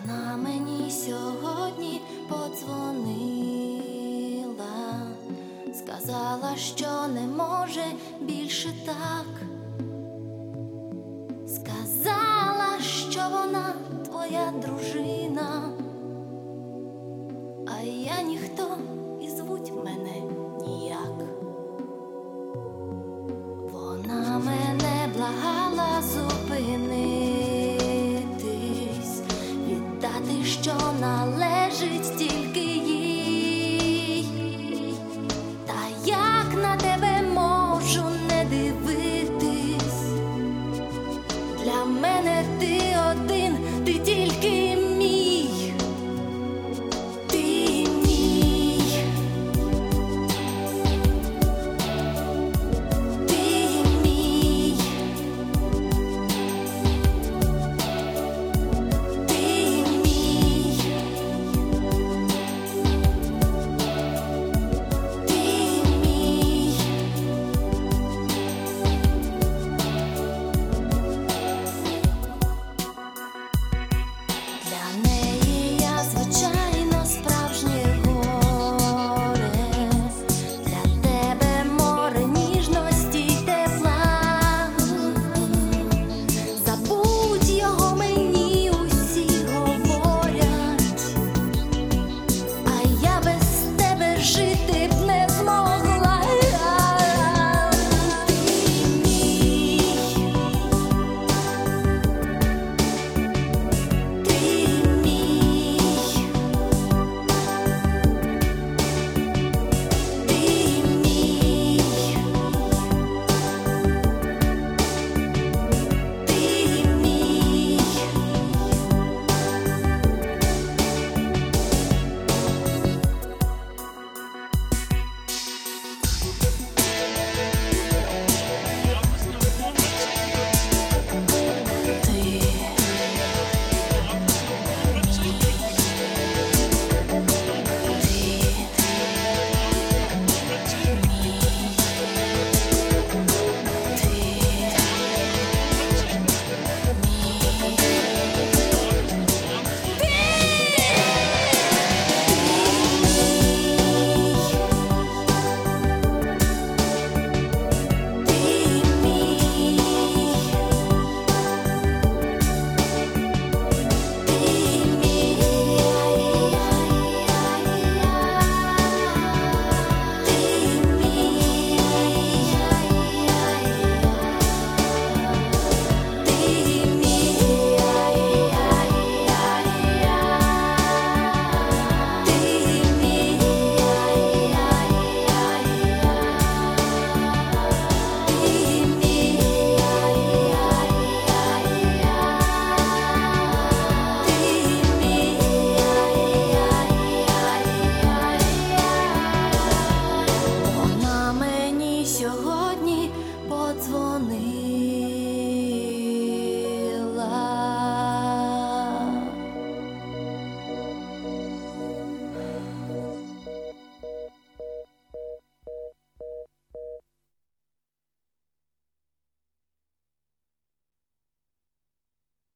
Вона мені сьогодні подзвонила, сказала, що не може більше так. Сказала, що вона твоя дружина, а я ніхто і звуть мене ніяк. Вона мене благала зупинитись, віддати, що належить тільки їй. Та як на тебе можу не дивитись? Для мене ти один, ти тільки